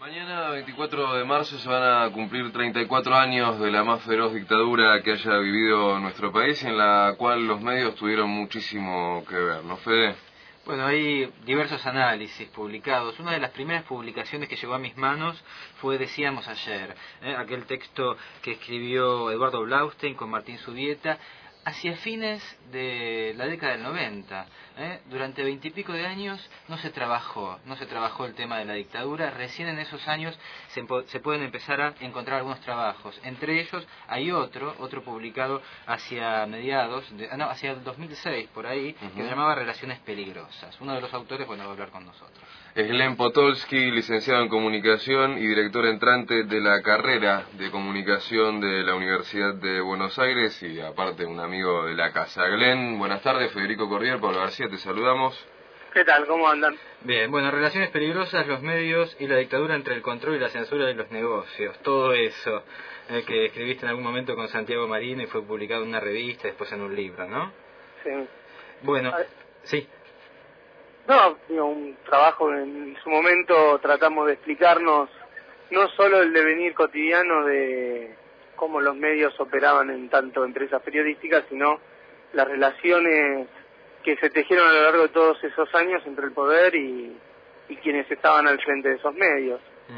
Mañana, 24 de marzo, se van a cumplir 34 años de la más feroz dictadura que haya vivido nuestro país, en la cual los medios tuvieron muchísimo que ver, ¿no, Fede? Bueno, hay diversos análisis publicados. Una de las primeras publicaciones que llegó a mis manos fue Decíamos ayer, aquel texto que escribió Eduardo Blaustein con Martín Subieta hacia fines de la década del 90. Durante 20 y pico de años no se trabajó el tema de la dictadura. Recién en esos años se pueden empezar a encontrar algunos trabajos. Entre ellos hay otro publicado hacia hacia el 2006 por ahí, que se llamaba Relaciones Peligrosas. Uno de los autores, va a hablar con nosotros. Es Glenn Potolsky, licenciado en Comunicación y director entrante de la carrera de Comunicación de la Universidad de Buenos Aires y aparte un amigo de la casa. Glenn, buenas tardes. Federico Corrier, Pablo García, te saludamos. ¿Qué tal? ¿Cómo andan? Bien, bueno, Relaciones Peligrosas, los medios y la dictadura entre el control y la censura de los negocios. Todo eso que escribiste en algún momento con Santiago Marino y fue publicado en una revista y después en un libro, ¿no? Sí. Bueno, sí. No, un trabajo en su momento tratamos de explicarnos no solo el devenir cotidiano de cómo los medios operaban en tanto empresas periodísticas, sino las relaciones que se tejieron a lo largo de todos esos años entre el poder y quienes estaban al frente de esos medios.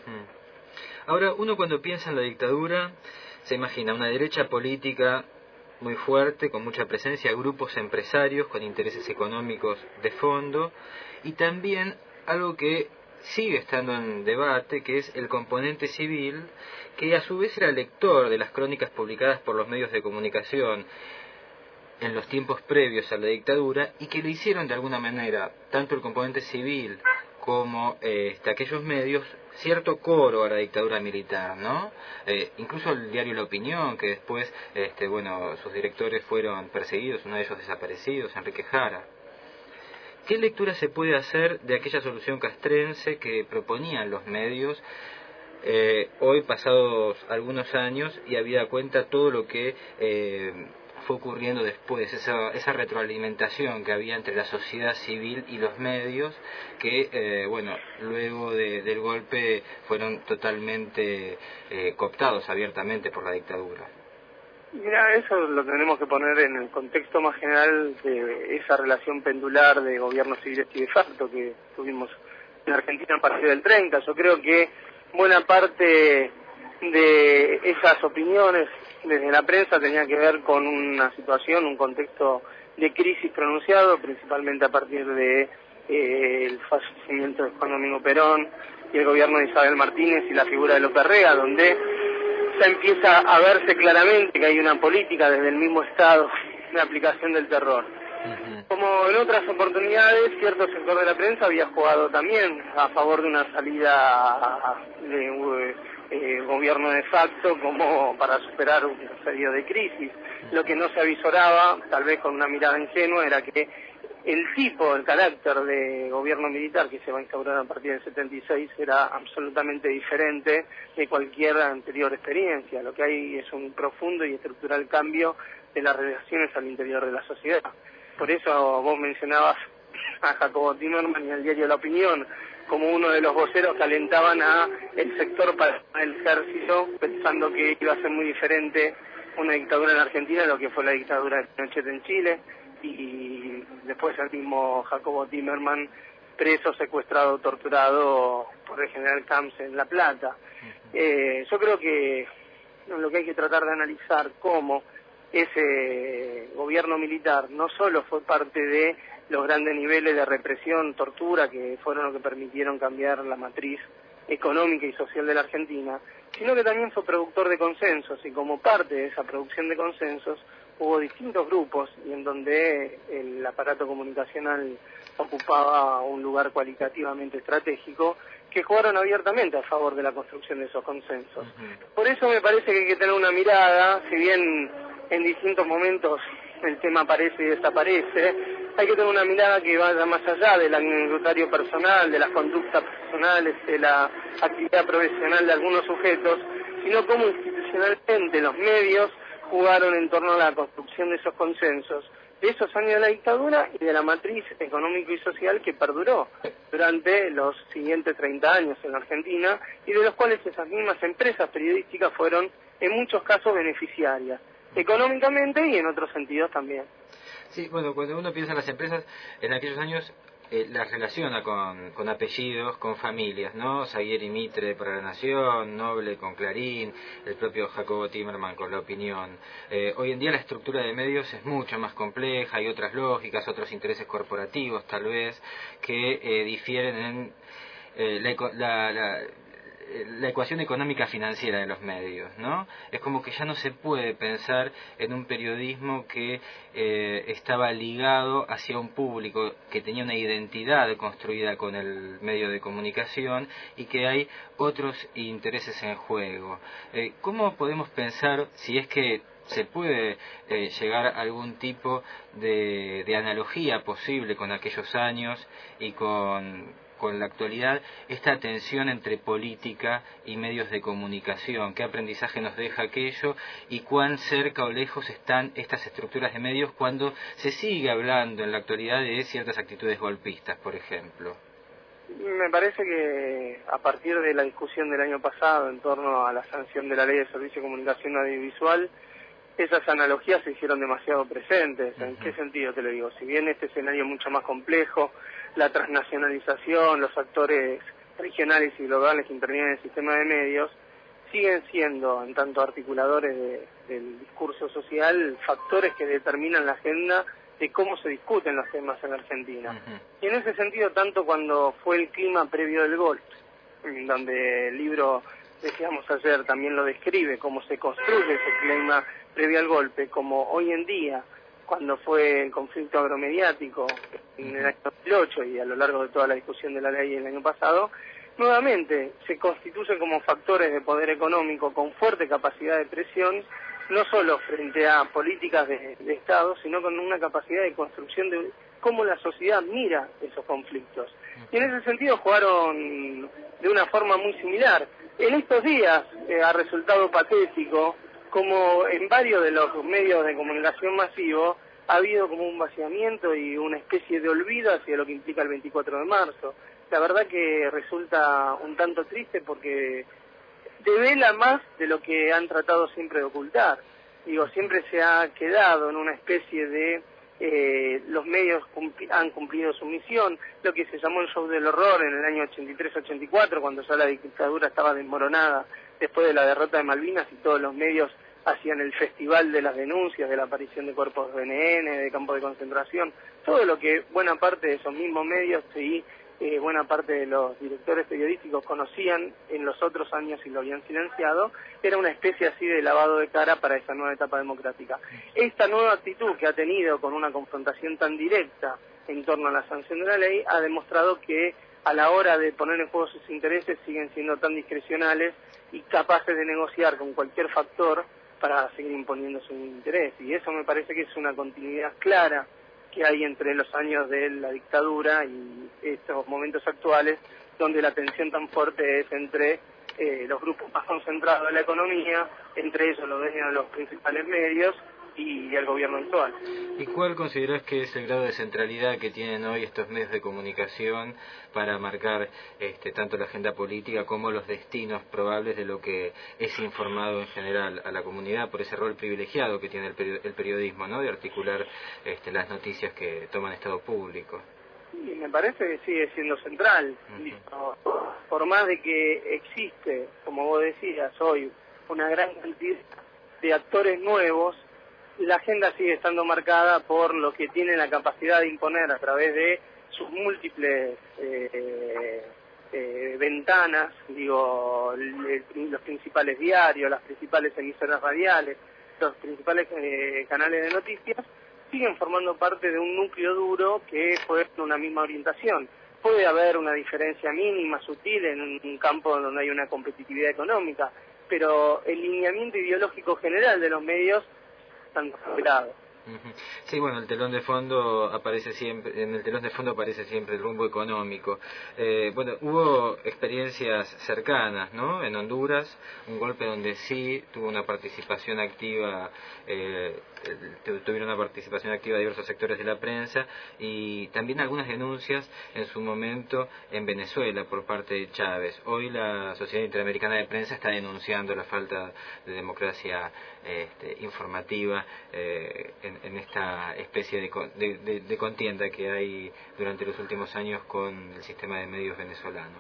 Ahora, uno cuando piensa en la dictadura se imagina una derecha política muy fuerte, con mucha presencia, grupos empresarios con intereses económicos de fondo, y también algo que sigue estando en debate, que es el componente civil, que a su vez era lector de las crónicas publicadas por los medios de comunicación en los tiempos previos a la dictadura, y que le hicieron de alguna manera, tanto el componente civil como aquellos medios, cierto coro a la dictadura militar, ¿no? Incluso el diario La Opinión, que después, sus directores fueron perseguidos, uno de ellos desaparecidos, Enrique Jara. ¿Qué lectura se puede hacer de aquella solución castrense que proponían los medios hoy, pasados algunos años, y habida cuenta todo lo que fue ocurriendo después, esa retroalimentación que había entre la sociedad civil y los medios, que luego del golpe fueron totalmente cooptados abiertamente por la dictadura? Mira, eso lo tenemos que poner en el contexto más general de esa relación pendular de gobiernos civiles y de facto que tuvimos en Argentina a partir del 30. Yo creo que buena parte de esas opiniones desde la prensa tenía que ver con una situación, un contexto de crisis pronunciado, principalmente a partir de el fallecimiento de Juan Domingo Perón y el gobierno de Isabel Martínez y la figura de López Rega, donde ya empieza a verse claramente que hay una política desde el mismo Estado de aplicación del terror. Como en otras oportunidades, cierto sector de la prensa había jugado también a favor de una salida de gobierno de facto como para superar un periodo de crisis. Lo que no se avisoraba, tal vez con una mirada ingenua, era que el carácter de gobierno militar que se va a instaurar a partir del 76 era absolutamente diferente de cualquier anterior experiencia. Lo que hay es un profundo y estructural cambio de las relaciones al interior de la sociedad. Por eso vos mencionabas a Jacobo Timerman y al diario La Opinión como uno de los voceros que alentaban a el sector para el ejército, pensando que iba a ser muy diferente una dictadura en Argentina de lo que fue la dictadura de Pinochet en Chile, y después el mismo Jacobo Timerman preso, secuestrado, torturado por el general Camps en La Plata. Yo creo que lo que hay que tratar de analizar cómo ese gobierno militar no solo fue parte de los grandes niveles de represión, tortura, que fueron lo que permitieron cambiar la matriz económica y social de la Argentina, sino que también fue productor de consensos, y como parte de esa producción de consensos hubo distintos grupos, y en donde el aparato comunicacional ocupaba un lugar cualitativamente estratégico, que jugaron abiertamente a favor de la construcción de esos consensos. Por eso me parece que hay que tener una mirada, si bien en distintos momentos el tema aparece y desaparece, hay que tener una mirada que vaya más allá del anecdotario personal, de las conductas personales, de la actividad profesional de algunos sujetos, sino cómo institucionalmente los medios jugaron en torno a la construcción de esos consensos, de esos años de la dictadura y de la matriz económico y social que perduró durante los siguientes 30 años en la Argentina, y de los cuales esas mismas empresas periodísticas fueron en muchos casos beneficiarias, económicamente y en otros sentidos también. Sí, bueno, cuando uno piensa en las empresas, en aquellos años las relaciona con apellidos, con familias, ¿no? Zaguier y Mitre para La Nación, Noble con Clarín, el propio Jacobo Timerman con La Opinión. Hoy en día la estructura de medios es mucho más compleja, hay otras lógicas, otros intereses corporativos tal vez, que difieren en la ecuación económica financiera de los medios, ¿no? Es como que ya no se puede pensar en un periodismo que estaba ligado hacia un público que tenía una identidad construida con el medio de comunicación y que hay otros intereses en juego. ¿Cómo podemos pensar, si es que se puede llegar a algún tipo de analogía posible con aquellos años y con la actualidad, esta tensión entre política y medios de comunicación? ¿Qué aprendizaje nos deja aquello y cuán cerca o lejos están estas estructuras de medios cuando se sigue hablando en la actualidad de ciertas actitudes golpistas, por ejemplo? Me parece que a partir de la discusión del año pasado en torno a la sanción de la Ley de Servicio de Comunicación Audiovisual, esas analogías se hicieron demasiado presentes. ¿En qué sentido te lo digo? Si bien este escenario es mucho más complejo, la transnacionalización, los actores regionales y globales que intervienen en el sistema de medios, siguen siendo, en tanto articuladores del discurso social, factores que determinan la agenda de cómo se discuten los temas en la Argentina. Y en ese sentido, tanto cuando fue el clima previo del golpe, donde el libro, decíamos ayer, también lo describe, cómo se construye ese clima previo al golpe, como hoy en día, cuando fue el conflicto agromediático en el año 2008 y a lo largo de toda la discusión de la ley el año pasado, nuevamente se constituyen como factores de poder económico con fuerte capacidad de presión, no solo frente a políticas de Estado, sino con una capacidad de construcción de cómo la sociedad mira esos conflictos. Y en ese sentido jugaron de una forma muy similar. En estos días ha resultado patético como en varios de los medios de comunicación masivos ha habido como un vaciamiento y una especie de olvido hacia lo que implica el 24 de marzo. La verdad que resulta un tanto triste porque devela más de lo que han tratado siempre de ocultar. Digo, siempre se ha quedado en una especie de los medios han cumplido su misión, lo que se llamó el show del horror en el año 83-84, cuando ya la dictadura estaba desmoronada después de la derrota de Malvinas y todos los medios hacían el festival de las denuncias, de la aparición de cuerpos de NN, de campos de concentración, todo lo que buena parte de esos mismos medios y buena parte de los directores periodísticos conocían en los otros años y lo habían silenciado, era una especie así de lavado de cara para esa nueva etapa democrática. Esta nueva actitud que ha tenido con una confrontación tan directa en torno a la sanción de la ley ha demostrado que a la hora de poner en juego sus intereses siguen siendo tan discrecionales y capaces de negociar con cualquier factor para seguir imponiendo su interés. Y eso me parece que es una continuidad clara que hay entre los años de la dictadura y estos momentos actuales, donde la tensión tan fuerte es entre los grupos más concentrados de la economía, entre ellos los dueños de los principales medios y el gobierno actual. ¿Y cuál considerás que es el grado de centralidad que tienen hoy estos medios de comunicación para marcar tanto la agenda política como los destinos probables de lo que es informado en general a la comunidad por ese rol privilegiado que tiene el periodismo, ¿no?, de articular las noticias que toman estado público? Y me parece que sigue siendo central. Por más de que existe, como vos decías hoy, una gran cantidad de actores nuevos, la agenda sigue estando marcada por lo que tiene la capacidad de imponer a través de sus múltiples ventanas, digo, los principales diarios, las principales emisoras radiales, los principales canales de noticias, siguen formando parte de un núcleo duro que puede tener una misma orientación. Puede haber una diferencia mínima, sutil, en un campo donde hay una competitividad económica, pero el lineamiento ideológico general de los medios están superados. Ujú. Sí, bueno, el telón de fondo aparece siempre, en el telón de fondo aparece siempre el rumbo económico. Bueno, hubo experiencias cercanas, ¿no? En Honduras, un golpe donde sí tuvo una participación activa, tuvieron una participación activa diversos sectores de la prensa, y también algunas denuncias en su momento en Venezuela por parte de Chávez. Hoy la Sociedad Interamericana de Prensa está denunciando la falta de democracia informativa en esta especie de contienda que hay durante los últimos años con el sistema de medios venezolano.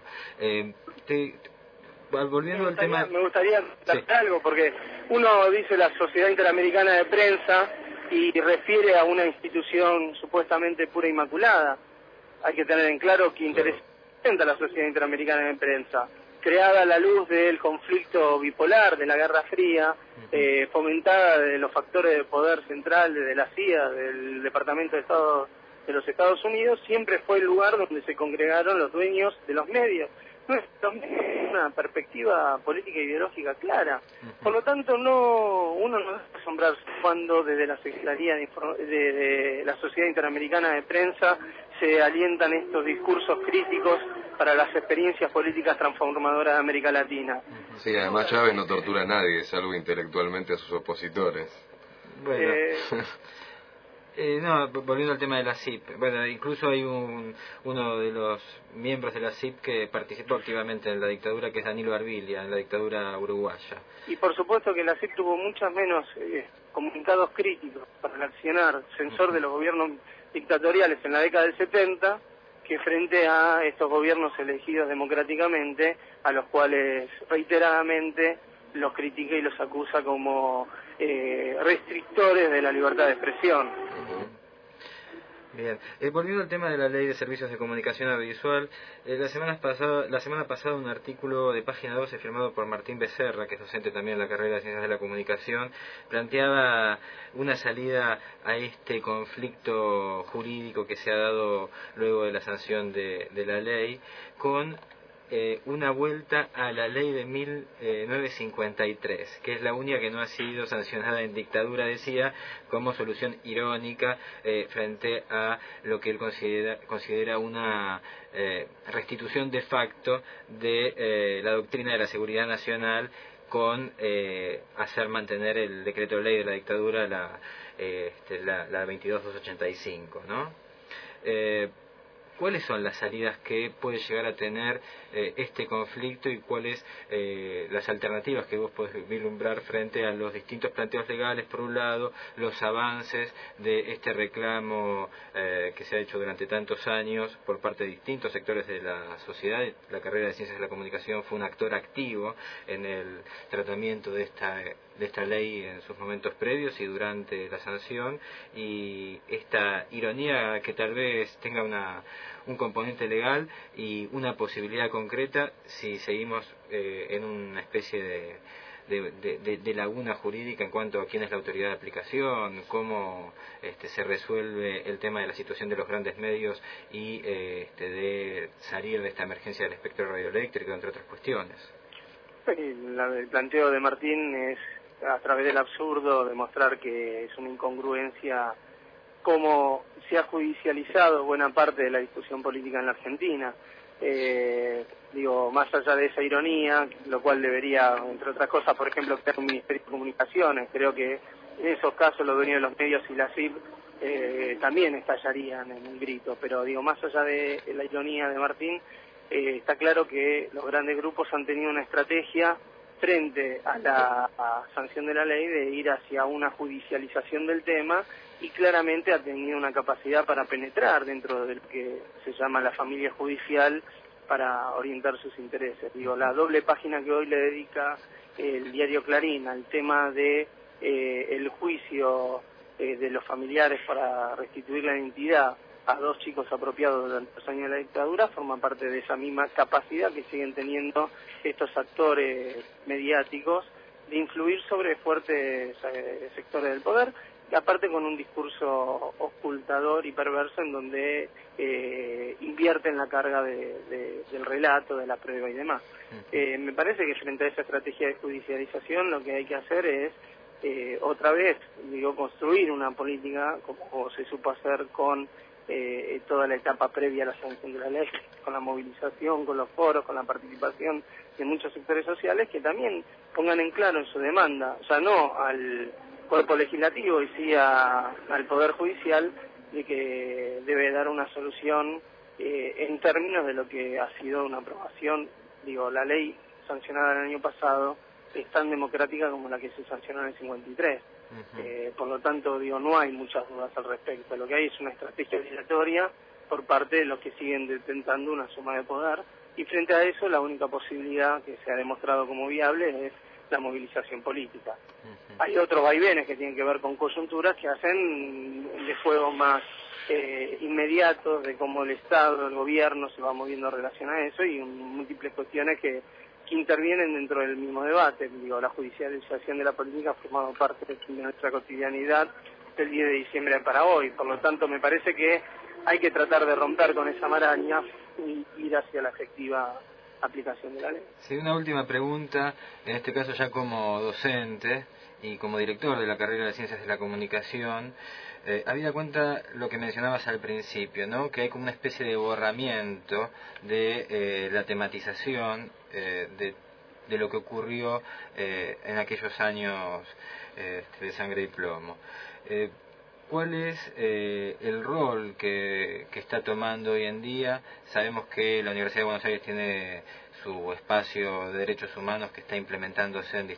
Volviendo al tema... Me gustaría sí. algo, porque uno dice la Sociedad Interamericana de Prensa y refiere a una institución supuestamente pura e inmaculada. Hay que tener en claro que interesa la Sociedad Interamericana de Prensa, creada a la luz del conflicto bipolar, de la Guerra Fría, fomentada de los factores de poder central de la CIA, del Departamento de Estado de los Estados Unidos, siempre fue el lugar donde se congregaron los dueños de los medios. No es una perspectiva política e ideológica clara. Por lo tanto, uno no debe asombrarse cuando desde la Secretaría de la Sociedad Interamericana de Prensa se alientan estos discursos críticos para las experiencias políticas transformadoras de América Latina. Sí, además Chávez no tortura a nadie, salvo intelectualmente a sus opositores. Bueno, no, volviendo al tema de la CIP, bueno, incluso hay uno de los miembros de la CIP que participó activamente en la dictadura, que es Danilo Arbilia, en la dictadura uruguaya. Y por supuesto que la CIP tuvo muchas menos comunicados críticos para el accionar censor de los gobiernos dictatoriales en la década del 70, que frente a estos gobiernos elegidos democráticamente, a los cuales reiteradamente los critica y los acusa como restrictores de la libertad de expresión. Bien, volviendo al tema de la Ley de Servicios de Comunicación Audiovisual, la semana pasada un artículo de Página 12 firmado por Martín Becerra, que es docente también en la carrera de Ciencias de la Comunicación, planteaba una salida a este conflicto jurídico que se ha dado luego de la sanción de la ley, con una vuelta a la ley de 1953, que es la única que no ha sido sancionada en dictadura, decía, como solución irónica frente a lo que él considera una restitución de facto de la doctrina de la seguridad nacional, con hacer mantener el decreto de ley de la dictadura, la 22.285, ¿no? ¿Cuáles son las salidas que puede llegar a tener este conflicto, y cuáles las alternativas que vos podés vislumbrar frente a los distintos planteos legales, por un lado, los avances de este reclamo que se ha hecho durante tantos años por parte de distintos sectores de la sociedad? La carrera de Ciencias de la Comunicación fue un actor activo en el tratamiento de esta ley en sus momentos previos y durante la sanción, y esta ironía que tal vez tenga un componente legal y una posibilidad concreta si seguimos en una especie de laguna jurídica en cuanto a quién es la autoridad de aplicación, cómo se resuelve el tema de la situación de los grandes medios y de salir de esta emergencia del espectro radioeléctrico, entre otras cuestiones. El planteo de Martín es, a través del absurdo, demostrar que es una incongruencia cómo se ha judicializado buena parte de la discusión política en la Argentina. Más allá de esa ironía, lo cual debería, entre otras cosas, por ejemplo, crear un Ministerio de Comunicaciones. Creo que en esos casos los dueños de los medios y la CIP también estallarían en un grito. Pero más allá de la ironía de Martín, está claro que los grandes grupos han tenido una estrategia frente a la sanción de la ley de ir hacia una judicialización del tema, y claramente ha tenido una capacidad para penetrar dentro de lo que se llama la familia judicial para orientar sus intereses. La doble página que hoy le dedica el diario Clarín al tema de el juicio de los familiares para restituir la identidad a dos chicos apropiados durante los años de la dictadura forma parte de esa misma capacidad que siguen teniendo estos actores mediáticos de influir sobre fuertes sectores del poder, y aparte con un discurso ocultador y perverso en donde invierten la carga del relato, de la prueba y demás. Me parece que frente a esa estrategia de judicialización lo que hay que hacer es otra vez, digo, construir una política como se supo hacer con toda la etapa previa a la sanción de la ley, con la movilización, con los foros, con la participación de muchos sectores sociales que también pongan en claro en su demanda, o sea, no al cuerpo legislativo y sí al Poder Judicial, de que debe dar una solución en términos de lo que ha sido una aprobación. Digo, la ley sancionada el año pasado es tan democrática como la que se sancionó en el 53. Por lo tanto, digo, no hay muchas dudas al respecto. Lo que hay es una estrategia legislatoria por parte de los que siguen detentando una suma de poder, y frente a eso la única posibilidad que se ha demostrado como viable es la movilización política. Hay otros vaivenes que tienen que ver con coyunturas que hacen de juegos más inmediatos, de cómo el Estado, el gobierno se va moviendo en relación a eso, y múltiples cuestiones que intervienen dentro del mismo debate. Digo, la judicialización de la política ha formado parte de nuestra cotidianidad del 10 de diciembre para hoy. Por lo tanto, me parece que hay que tratar de romper con esa maraña y ir hacia la efectiva aplicación de la ley. Sí, una última pregunta, en este caso ya como docente y como director de la carrera de Ciencias de la Comunicación, habida cuenta lo que mencionabas al principio, ¿no? Que hay como una especie de borramiento de la tematización de lo que ocurrió en aquellos años de Sangre y Plomo. ¿Cuál es el rol que está tomando hoy en día? Sabemos que la Universidad de Buenos Aires tiene su espacio de derechos humanos que está implementándose en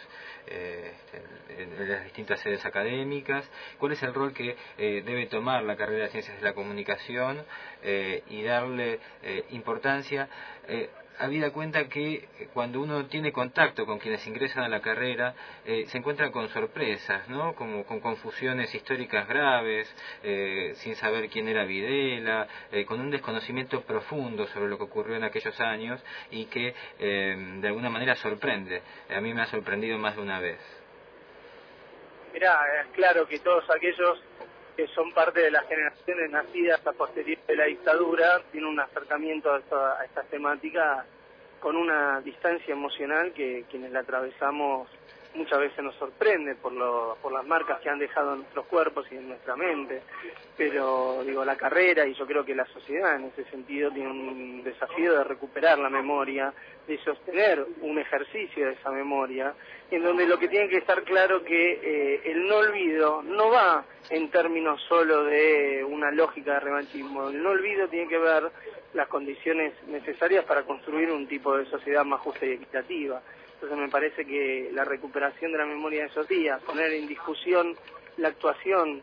en las distintas sedes académicas. ¿Cuál es el rol que debe tomar la carrera de Ciencias de la Comunicación y darle importancia? Habida cuenta que cuando uno tiene contacto con quienes ingresan a la carrera, se encuentra con sorpresas, ¿no? Como con confusiones históricas graves, sin saber quién era Videla, con un desconocimiento profundo sobre lo que ocurrió en aquellos años y que de alguna manera sorprende. A mí me ha sorprendido más de una vez. Mirá, es claro que todos aquellos que son parte de las generaciones nacidas a posteriori de la dictadura tienen un acercamiento a estas temáticas con una distancia emocional que quienes la atravesamos muchas veces nos sorprende por las marcas que han dejado en nuestros cuerpos y en nuestra mente. Pero digo, la carrera, y yo creo que la sociedad en ese sentido tiene un desafío de recuperar la memoria, de sostener un ejercicio de esa memoria, en donde lo que tiene que estar claro que el no olvido no va en términos solo de una lógica de revanchismo. El no olvido tiene que ver las condiciones necesarias para construir un tipo de sociedad más justa y equitativa. Entonces me parece que la recuperación de la memoria de esos días, poner en discusión la actuación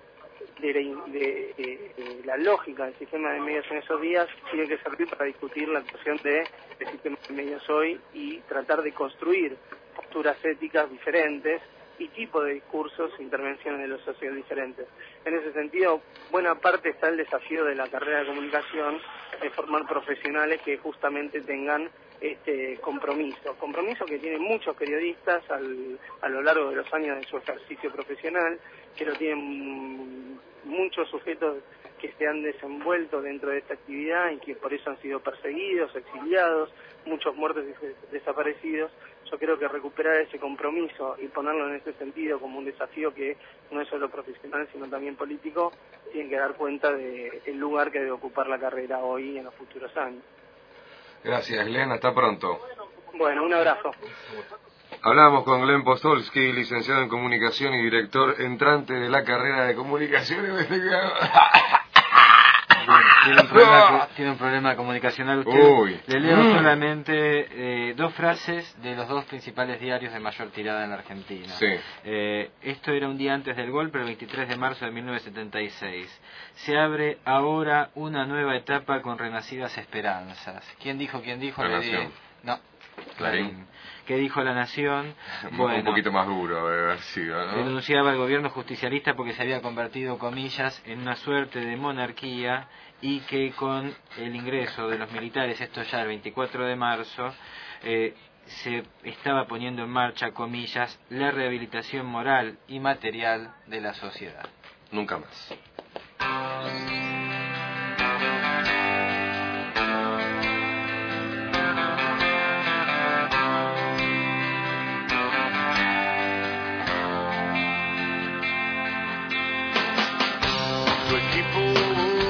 de la lógica del sistema de medios en esos días, tiene que servir para discutir la actuación del sistema de medios hoy y tratar de construir posturas éticas diferentes y tipo de discursos e intervenciones de los socios diferentes. En ese sentido, buena parte está el desafío de la carrera de comunicación, de formar profesionales que justamente tengan este compromiso que tienen muchos periodistas a lo largo de los años de su ejercicio profesional, que lo tienen muchos sujetos que se han desenvuelto dentro de esta actividad y que por eso han sido perseguidos, exiliados, muchos muertos y desaparecidos. Yo creo que recuperar ese compromiso y ponerlo en ese sentido como un desafío que no es solo profesional sino también político, tienen que dar cuenta del lugar que debe ocupar la carrera hoy y en los futuros años. Gracias, Glenn. Hasta pronto. Bueno, un abrazo. Hablábamos con Glenn Postolsky, licenciado en Comunicación y director entrante de la carrera de Comunicación. Tiene un problema comunicacional. Le leo solamente dos frases de los dos principales diarios de mayor tirada en la Argentina. Sí. Esto era un día antes del golpe, el 23 de marzo de 1976. Se abre ahora una nueva etapa con renacidas esperanzas. ¿Quién dijo? La Nación. No. Clarín. ¿Qué dijo La Nación? Bueno, un poquito más duro debe haber sido, ¿no? Denunciaba al gobierno justicialista porque se había convertido, comillas, en una suerte de monarquía y que con el ingreso de los militares, esto ya el 24 de marzo, se estaba poniendo en marcha, comillas, la rehabilitación moral y material de la sociedad. Nunca más. amor.